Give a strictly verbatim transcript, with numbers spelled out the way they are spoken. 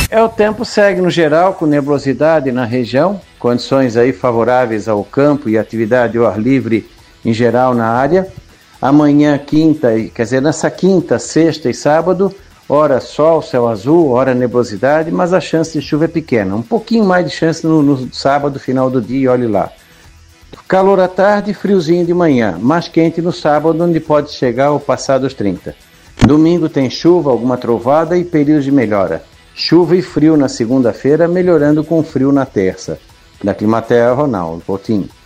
É, o tempo segue no geral com nebulosidade na região, condições aí favoráveis ao campo e atividade ao ar livre em geral na área. Amanhã, quinta, quer dizer, nessa quinta, sexta e sábado, hora sol, céu azul, hora nebulosidade, mas a chance de chuva é pequena. Um pouquinho mais de chance no, no sábado, final do dia, olhe lá. Calor à tarde, friozinho de manhã, mais quente no sábado, onde pode chegar ao passar dos trinta. Domingo tem chuva, alguma trovada e períodos de melhora. Chuva e frio na segunda-feira, melhorando com frio na terça. Da Climatea, Ronaldo Coutinho.